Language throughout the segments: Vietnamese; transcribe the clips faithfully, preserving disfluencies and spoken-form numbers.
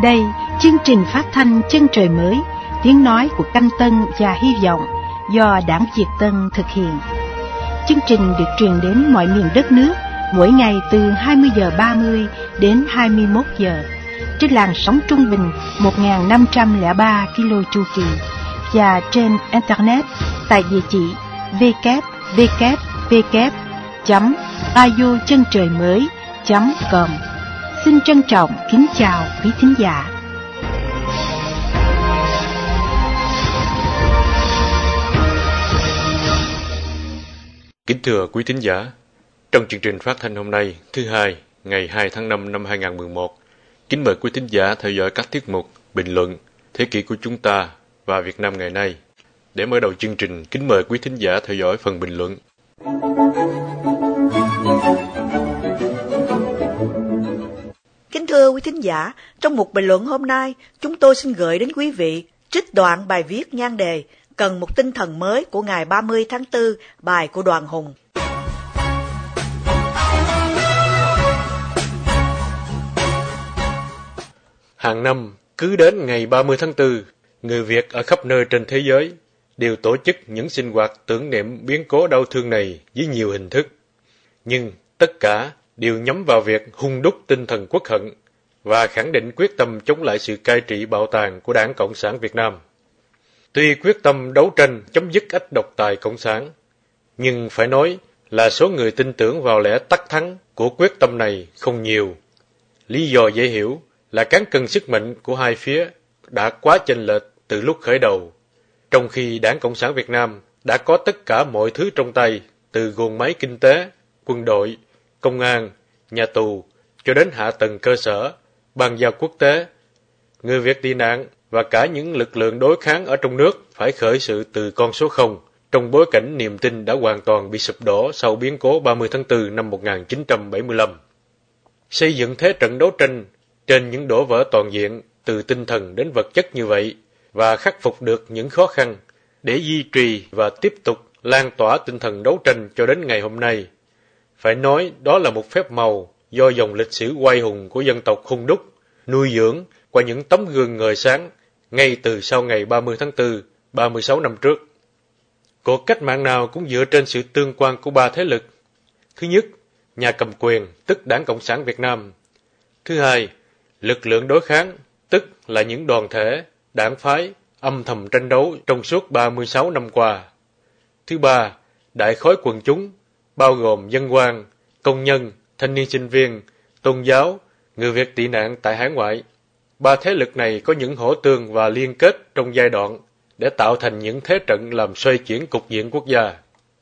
Đây, chương trình phát thanh Chân Trời Mới, tiếng nói của Canh Tân và Hy vọng do Đảng Việt Tân thực hiện. Chương trình được truyền đến mọi miền đất nước mỗi ngày từ hai mươi giờ ba mươi đến hai mươi mốt giờ trên làn sóng trung bình một nghìn năm trăm lẻ ba ki lô chu kỳ và trên internet tại địa chỉ w w w chấm radio chân trời mới chấm com. Xin trân trọng kính chào quý thính giả. Kính thưa quý thính giả, trong chương trình phát thanh hôm nay, thứ hai, ngày hai tháng năm năm hai nghìn không trăm mười một, kính mời quý thính giả theo dõi các tiết mục, bình luận, thế kỷ của chúng ta và Việt Nam ngày nay. Để mở đầu chương trình, kính mời quý thính giả theo dõi phần bình luận. Kính thưa quý thính giả, trong một bình luận hôm nay, chúng tôi xin gửi đến quý vị trích đoạn bài viết nhan đề Cần một tinh thần mới của ngày ba mươi tháng tư, bài của Đoàn Hùng. Hàng năm, cứ đến ngày ba mươi tháng tư, người Việt ở khắp nơi trên thế giới đều tổ chức những sinh hoạt tưởng niệm biến cố đau thương này với nhiều hình thức. Nhưng tất cả đều nhắm vào việc hung đúc tinh thần quốc hận và khẳng định quyết tâm chống lại sự cai trị bạo tàn của Đảng Cộng sản Việt Nam. Tuy quyết tâm đấu tranh chấm dứt ách độc tài cộng sản, nhưng phải nói là số người tin tưởng vào lẽ tắc thắng của quyết tâm này không nhiều. Lý do dễ hiểu là cán cân sức mạnh của hai phía đã quá chênh lệch từ lúc khởi đầu, trong khi Đảng Cộng sản Việt Nam đã có tất cả mọi thứ trong tay, từ guồng máy kinh tế, quân đội, công an, nhà tù, cho đến hạ tầng cơ sở, bang giao quốc tế. Người Việt tị nạn và cả những lực lượng đối kháng ở trong nước phải khởi sự từ con số không, trong bối cảnh niềm tin đã hoàn toàn bị sụp đổ sau biến cố ba mươi tháng tư năm một nghìn chín trăm bảy mươi lăm. Xây dựng thế trận đấu tranh trên những đổ vỡ toàn diện từ tinh thần đến vật chất như vậy và khắc phục được những khó khăn để duy trì và tiếp tục lan tỏa tinh thần đấu tranh cho đến ngày hôm nay. Phải nói đó là một phép màu do dòng lịch sử oai hùng của dân tộc hung đúc, nuôi dưỡng qua những tấm gương ngời sáng ngay từ sau ngày ba mươi tháng tư, ba mươi sáu năm trước. Cuộc cách mạng nào cũng dựa trên sự tương quan của ba thế lực. Thứ nhất, nhà cầm quyền, tức Đảng Cộng sản Việt Nam. Thứ hai, lực lượng đối kháng, tức là những đoàn thể, đảng phái, âm thầm tranh đấu trong suốt ba mươi sáu năm qua. Thứ ba, đại khối quần chúng, bao gồm dân quan, công nhân, thanh niên sinh viên, tôn giáo, người Việt tị nạn tại hải ngoại. Ba thế lực này có những hỗ tương và liên kết trong giai đoạn để tạo thành những thế trận làm xoay chuyển cục diện quốc gia.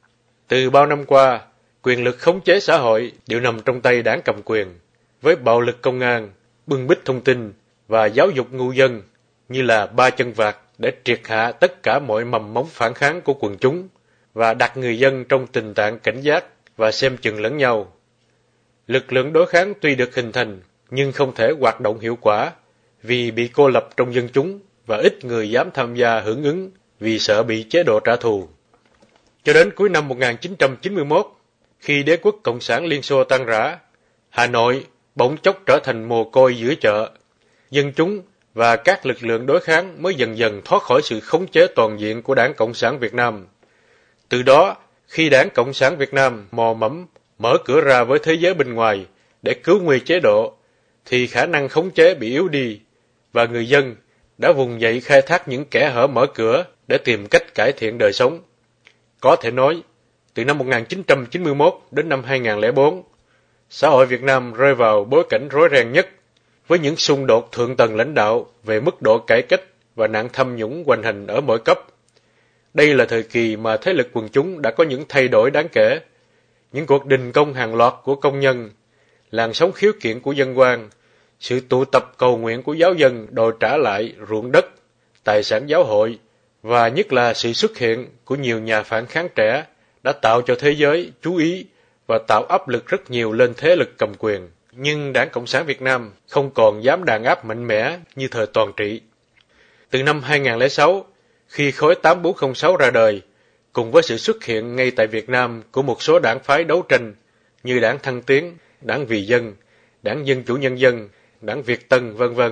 Từ bao năm qua, quyền lực khống chế xã hội đều nằm trong tay đảng cầm quyền, với bạo lực công an, bưng bít thông tin và giáo dục ngu dân như là ba chân vạc để triệt hạ tất cả mọi mầm mống phản kháng của quần chúng và đặt người dân trong tình trạng cảnh giác và xem chừng lẫn nhau. Lực lượng đối kháng tuy được hình thành nhưng không thể hoạt động hiệu quả vì bị cô lập trong dân chúng và ít người dám tham gia hưởng ứng vì sợ bị chế độ trả thù. Cho đến cuối năm một nghìn chín trăm chín mươi mốt, khi đế quốc Cộng sản Liên Xô tan rã, Hà Nội bỗng chốc trở thành mồ côi giữa chợ. Dân chúng và các lực lượng đối kháng mới dần dần thoát khỏi sự khống chế toàn diện của Đảng Cộng sản Việt Nam. Từ đó, khi Đảng Cộng sản Việt Nam mò mẫm mở cửa ra với thế giới bên ngoài để cứu nguy chế độ, thì khả năng khống chế bị yếu đi, và người dân đã vùng dậy khai thác những kẽ hở mở cửa để tìm cách cải thiện đời sống. Có thể nói, từ năm một nghìn chín trăm chín mươi mốt đến năm hai nghìn không trăm lẻ bốn, xã hội Việt Nam rơi vào bối cảnh rối ren nhất, với những xung đột thượng tầng lãnh đạo về mức độ cải cách và nạn tham nhũng hoành hành ở mọi cấp. Đây là thời kỳ mà thế lực quần chúng đã có những thay đổi đáng kể. Những cuộc đình công hàng loạt của công nhân, làn sóng khiếu kiện của dân quan, sự tụ tập cầu nguyện của giáo dân đòi trả lại ruộng đất, tài sản giáo hội, và nhất là sự xuất hiện của nhiều nhà phản kháng trẻ đã tạo cho thế giới chú ý và tạo áp lực rất nhiều lên thế lực cầm quyền. Nhưng Đảng Cộng sản Việt Nam không còn dám đàn áp mạnh mẽ như thời toàn trị. Từ năm hai nghìn không trăm lẻ sáu, khi khối tám bốn không sáu ra đời, cùng với sự xuất hiện ngay tại Việt Nam của một số đảng phái đấu tranh như Đảng Thăng Tiến, Đảng Vì Dân, Đảng Dân Chủ Nhân dân, Đảng Việt Tân, vân vân,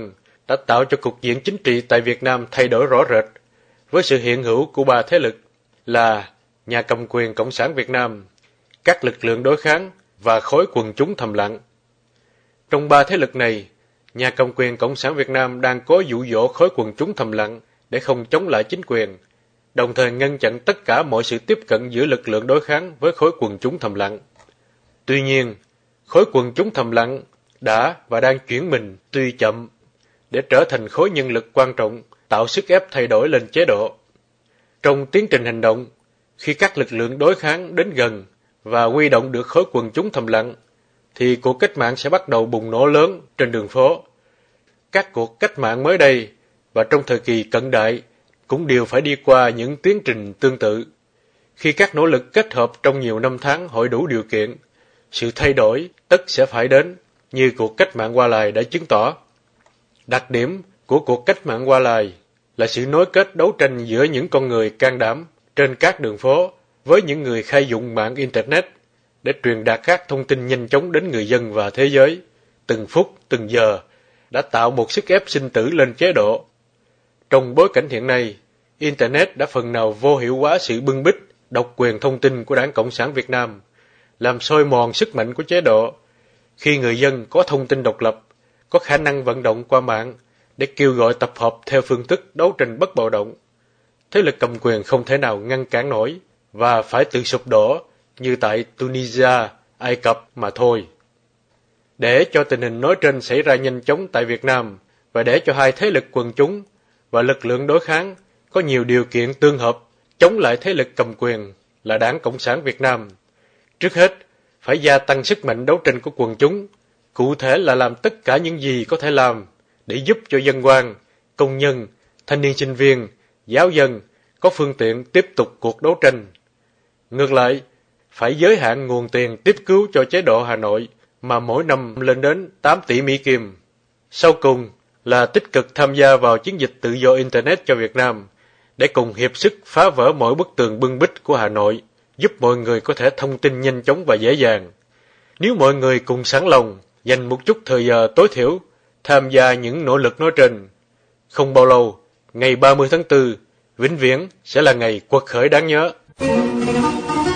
đã tạo cho cục diện chính trị tại Việt Nam thay đổi rõ rệt, với sự hiện hữu của ba thế lực là nhà cầm quyền Cộng sản Việt Nam, các lực lượng đối kháng và khối quần chúng thầm lặng. Trong ba thế lực này, nhà cầm quyền Cộng sản Việt Nam đang cố dụ dỗ khối quần chúng thầm lặng để không chống lại chính quyền, đồng thời ngăn chặn tất cả mọi sự tiếp cận giữa lực lượng đối kháng với khối quần chúng thầm lặng. Tuy nhiên, khối quần chúng thầm lặng đã và đang chuyển mình tuy chậm để trở thành khối nhân lực quan trọng, tạo sức ép thay đổi lên chế độ. Trong tiến trình hành động, khi các lực lượng đối kháng đến gần và huy động được khối quần chúng thầm lặng, thì cuộc cách mạng sẽ bắt đầu bùng nổ lớn trên đường phố. Các cuộc cách mạng mới đây và trong thời kỳ cận đại cũng đều phải đi qua những tiến trình tương tự. Khi các nỗ lực kết hợp trong nhiều năm tháng hội đủ điều kiện, sự thay đổi tất sẽ phải đến, như cuộc cách mạng Hoa Lài đã chứng tỏ. Đặc điểm của cuộc cách mạng Hoa Lài là sự nối kết đấu tranh giữa những con người can đảm trên các đường phố với những người khai dụng mạng Internet để truyền đạt các thông tin nhanh chóng đến người dân và thế giới, từng phút, từng giờ, đã tạo một sức ép sinh tử lên chế độ. Trong bối cảnh hiện nay, Internet đã phần nào vô hiệu hóa sự bưng bít, độc quyền thông tin của Đảng Cộng sản Việt Nam, làm soi mòn sức mạnh của chế độ. Khi người dân có thông tin độc lập, có khả năng vận động qua mạng để kêu gọi tập hợp theo phương thức đấu tranh bất bạo động, thế lực cầm quyền không thể nào ngăn cản nổi và phải tự sụp đổ như tại Tunisia, Ai Cập mà thôi. Để cho tình hình nói trên xảy ra nhanh chóng tại Việt Nam và để cho hai thế lực quần chúng và lực lượng đối kháng có nhiều điều kiện tương hợp chống lại thế lực cầm quyền là Đảng Cộng sản Việt Nam, trước hết phải gia tăng sức mạnh đấu tranh của quần chúng, cụ thể là làm tất cả những gì có thể làm để giúp cho dân quan, công nhân, thanh niên sinh viên, giáo dân có phương tiện tiếp tục cuộc đấu tranh. Ngược lại, phải giới hạn nguồn tiền tiếp cứu cho chế độ Hà Nội mà mỗi năm lên đến tám tỷ Mỹ Kim. Sau cùng là tích cực tham gia vào chiến dịch tự do Internet cho Việt Nam để cùng hiệp sức phá vỡ mọi bức tường bưng bít của Hà Nội, giúp mọi người có thể thông tin nhanh chóng và dễ dàng. Nếu mọi người cùng sẵn lòng dành một chút thời giờ tối thiểu tham gia những nỗ lực nói trên, không bao lâu, ngày ba mươi tháng tư, vĩnh viễn sẽ là ngày quật khởi đáng nhớ.